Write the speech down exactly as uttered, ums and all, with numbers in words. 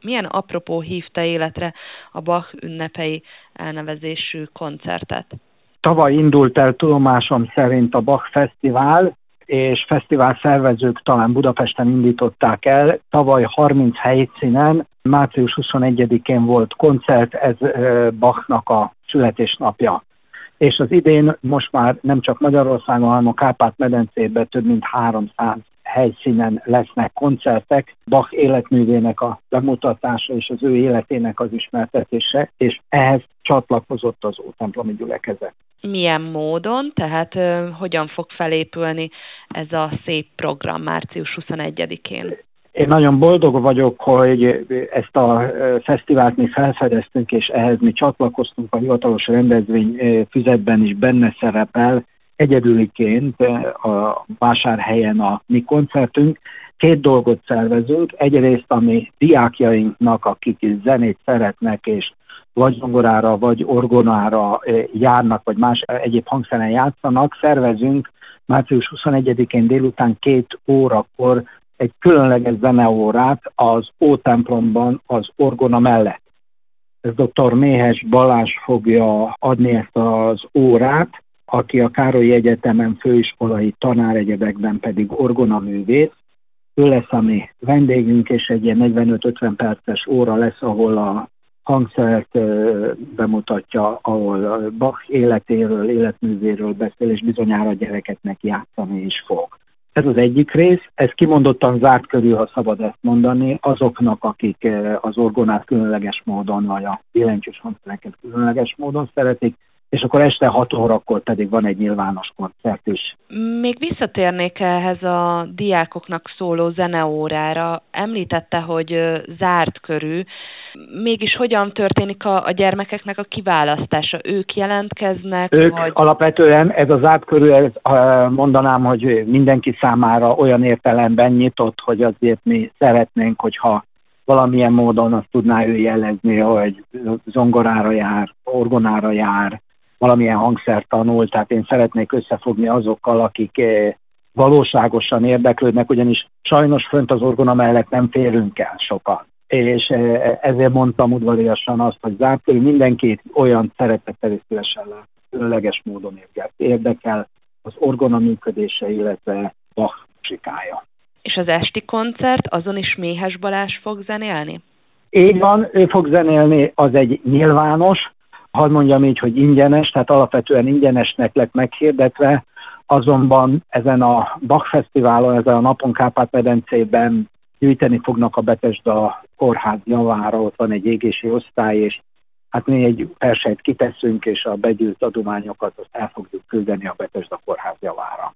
Milyen apropó hívta életre a Bach ünnepei elnevezésű koncertet? Tavaly indult el tudomásom szerint a Bach Fesztivál, és fesztivál szervezők talán Budapesten indították el. Tavaly harminc helyszínen, március huszonegyedikén volt koncert, ez Bachnak a születésnapja. És az idén most már nem csak Magyarországon, hanem a Kárpát-medencében több mint háromszáz helyszínen lesznek koncertek, Bach életművének a bemutatása és az ő életének az ismertetése, és ehhez csatlakozott az Ótemplomi gyülekezet. Milyen módon, tehát uh, hogyan fog felépülni ez a szép program március huszonegyedikén? Én nagyon boldog vagyok, hogy ezt a fesztivált mi felfedeztünk, és ehhez mi csatlakoztunk, a hivatalos rendezvény füzetben is benne szerepel, egyedüliként a vásárhelyen a mi koncertünk. Két dolgot szervezünk, egyrészt a mi diákjainknak, akik zenét szeretnek, és vagy zongorára, vagy orgonára járnak, vagy más egyéb hangszeren játszanak, szervezünk március huszonegyedikén délután két órakor egy különleges zeneórát az Ótemplomban az orgona mellett. Ez dr. Méhes Balázs fogja adni ezt az órát, aki a Károlyi Egyetemen főiskolai tanáregyedekben pedig orgonaművész. Ő lesz a mi vendégünk, és egy ilyen negyvenöt-ötven perces óra lesz, ahol a hangszert bemutatja, ahol Bach életéről, életművéről beszél, és bizonyára gyerekeknek játszani is fog. Ez az egyik rész, ez kimondottan zárt körül, ha szabad ezt mondani, azoknak, akik az orgonát különleges módon, vagy a billentyűs hangszereket különleges módon szeretik, és akkor este hat órakor pedig van egy nyilvános koncert is. Még visszatérnék ehhez a diákoknak szóló zeneórára. Említette, hogy zárt körű. Mégis hogyan történik a, a gyermekeknek a kiválasztása? Ők jelentkeznek? Ők vagy... alapvetően, ez a zárt körű, ez, mondanám, hogy mindenki számára olyan értelemben nyitott, hogy azért mi szeretnénk, hogyha valamilyen módon azt tudná ő jelezni, hogy zongorára jár, orgonára jár, valamilyen hangszert tanul, tehát én szeretnék összefogni azokkal, akik valóságosan érdeklődnek, ugyanis sajnos fönt az orgona mellett nem férünk el sokan. És ezért mondtam udvariasan azt, hogy zárt körül mindenkit olyan szeretettel és szívesen lát, különleges módon érdekel az orgona működése, illetve Bach musikája. És az esti koncert, azon is Méhes Balázs fog zenélni? Így van, ő fog zenélni, az egy nyilvános, hadd mondjam így, hogy ingyenes, tehát alapvetően ingyenesnek lett meghirdetve, azonban ezen a Bach Fesztiválon, ezen a napon Kárpát-medencében gyűjteni fognak a Betesda kórház javára, ott van egy égési osztály, és hát mi egy persejt kiteszünk, és a begyűjt adományokat azt el fogjuk küldeni a Betesda kórház javára.